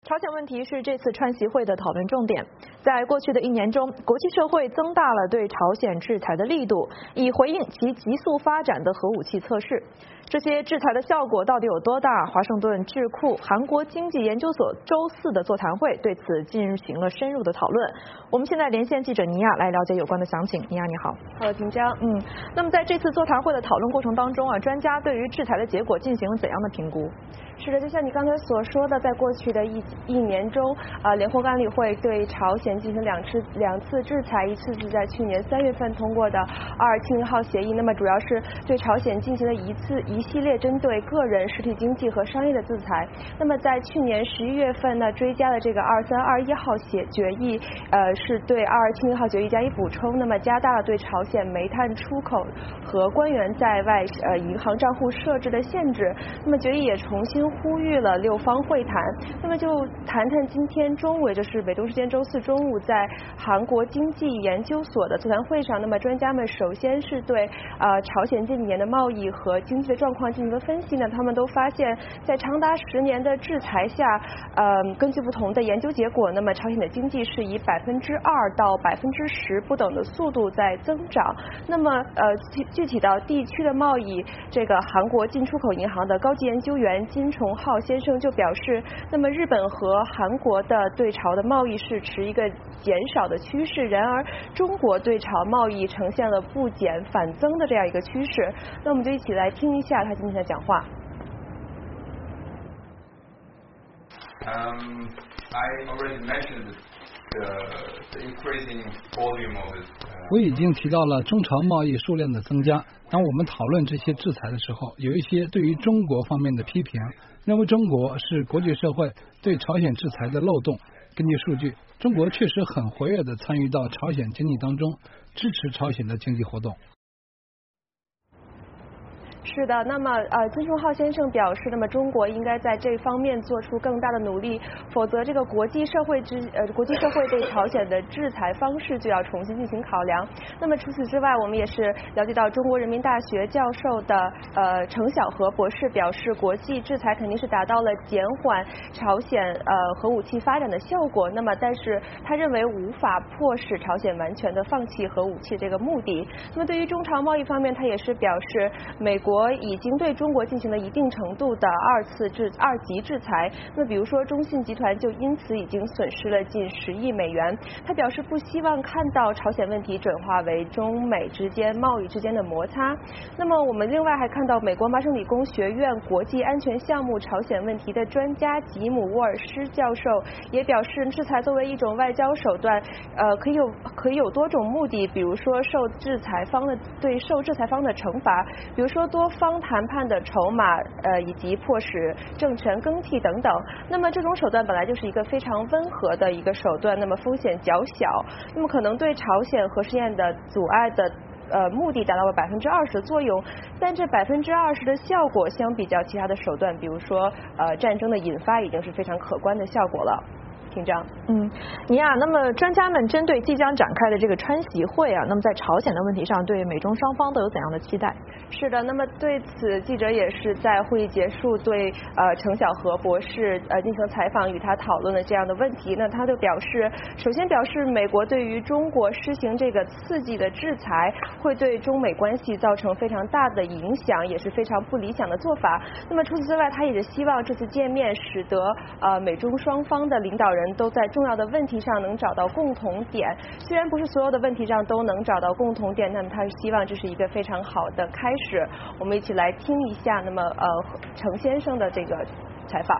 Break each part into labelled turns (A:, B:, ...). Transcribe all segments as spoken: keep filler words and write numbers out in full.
A: 朝鲜问题是这次川习会的讨论重点。在过去的一年中，国际社会增大了对朝鲜制裁的力度，以回应其急速发展的核武器测试。这些制裁的效果到底有多大？华盛顿智库韩国经济研究所周四的座谈会对此进行了深入的讨论。我们现在连线记者尼亚来了解有关的详情。尼亚你好。
B: 好，紧张。
A: 嗯，那么在这次座谈会的讨论过程当中啊，专家对于制裁的结果进行了怎样的评估？
B: 是的，就像你刚才所说的，在过去的一一年中，啊、呃，联合国安理会对朝鲜进行两次两次制裁，一次是在去年三月份通过的阿尔钦号协议，那么主要是对朝鲜进行了一次一系列针对个人、实体经济和商业的制裁。那么在去年十一月份呢，追加了这个二三二一号协决议，呃，是对阿尔钦号决议加以补充，那么加大了对朝鲜煤炭出口和官员在外呃银行账户设置的限制。那么决议也重新呼吁了六方会谈。那么就谈谈今天中午，也就是美东时间周四中午，在韩国经济研究所的座谈会上，那么专家们首先是对呃朝鲜近几年的贸易和经济的状况进行了分析呢。他们都发现，在长达十年的制裁下，呃，根据不同的研究结果，那么朝鲜的经济是以百分之二到百分之十不等的速度在增长。那么呃具具体到地区的贸易，这个韩国进出口银行的高级研究员金崇浩先生就表示，那么日本和韩国的对朝的贸易是持一个减少的趋势，然而中国对朝贸易呈现了不减反增的这样一个趋势。那我们就一起来听一下他今天的讲话。
C: Um, I already mentioned the, the increasing volume of it.
D: 我已经提到了中朝贸易数量的增加。当我们讨论这些制裁的时候，有一些对于中国方面的批评，认为中国是国际社会对朝鲜制裁的漏洞。根据数据，中国确实很活跃地参与到朝鲜经济当中，支持朝鲜的经济活动。
B: 是的，那么呃，金崇浩先生表示，那么中国应该在这方面做出更大的努力，否则这个国际社会之呃国际社会对朝鲜的制裁方式就要重新进行考量。那么除此之外，我们也是了解到，中国人民大学教授的呃程晓和博士表示，国际制裁肯定是达到了减缓朝鲜呃核武器发展的效果。那么，但是他认为无法迫使朝鲜完全的放弃核武器这个目的。那么对于中朝贸易方面，他也是表示，美国已经对中国进行了一定程度的二次制二级制裁。那么比如说中信集团就因此已经损失了近十亿美元。他表示不希望看到朝鲜问题转化为中美之间贸易之间的摩擦。那么我们另外还看到美国麻省理工学院国际安全项目朝鲜问题的专家吉姆沃尔斯教授也表示，制裁作为一种外交手段，呃可以有可以有多种目的，比如说受制裁方的对受制裁方的惩罚，比如说多方谈判的筹码，呃，以及迫使政权更替等等。那么这种手段本来就是一个非常温和的一个手段，那么风险较小，那么可能对朝鲜核试验的阻碍的呃目的达到了百分之二十的作用，但这百分之二十的效果相比较其他的手段，比如说呃战争的引发，已经是非常可观的效果了。紧张。
A: 嗯，尼亚，那么专家们针对即将展开的这个川习会啊，那么在朝鲜的问题上，对美中双方都有怎样的期待？
B: 是的，那么对此，记者也是在会议结束对呃程晓和博士呃进行采访，与他讨论了这样的问题。那他就表示，首先表示美国对于中国施行这个刺激的制裁，会对中美关系造成非常大的影响，也是非常不理想的做法。那么除此之外，他也是希望这次见面使得呃美中双方的领导人都在重要的问题上能找到共同点。虽然不是所有的问题上都能找到共同点，那么他是希望这是一个非常好的开始。我们一起来听一下，那么呃程先生的这个采访。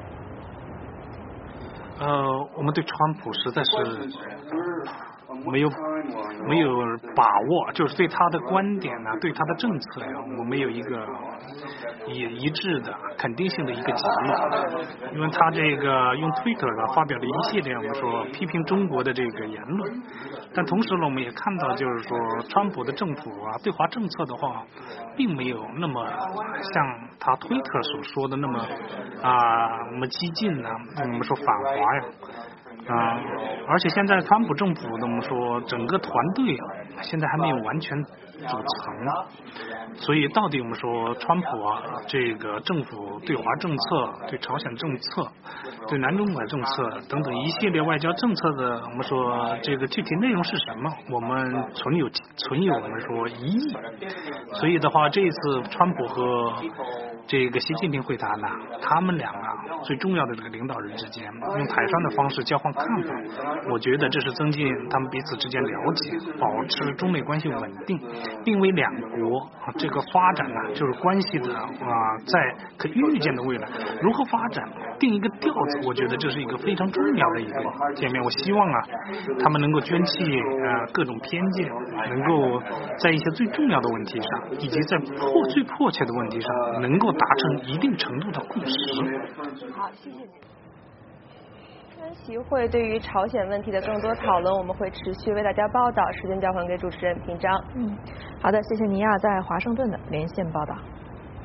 E: 呃，我们对川普实在是没有没有把握，就是对他的观点呢、啊，对他的政策呀、啊，我没有一个一一致的肯定性的一个结论，因为他这个用 Twitter 啊发表了一系列我们说批评中国的这个言论，但同时呢，我们也看到就是说川普的政府啊对华政策的话，并没有那么像他 Twitter 所说的那么啊那么激进呢、啊，我们说反华呀。 啊、呃，而且现在川普政府怎么说，整个团队现在还没有完全组成，所以到底我们说川普啊，这个政府对华政策、对朝鲜政策、对南中国政策等等一系列外交政策的，我们说这个具体内容是什么，我们存有存有我们说疑义。所以的话，这一次川普和这个习近平会谈呢，他们俩啊最重要的这个领导人之间用台商的方式交换看法，我觉得这是增进他们彼此之间了解，保持中美关系稳定，并为两国啊这个发展呢，就是关系的啊在可预见的未来如何发展定一个调子，我觉得这是一个非常重要的一个见面。我希望啊他们能够捐弃呃各种偏见，能够在一些最重要的问题上，以及在迫最迫切的问题上，能够达成一定程度的共识。
B: 好，谢谢您。川习会对于朝鲜问题的更多讨论，我们会持续为大家报道。时间交还给主持人平章。
A: 嗯，好的，谢谢尼亚在华盛顿的连线报道。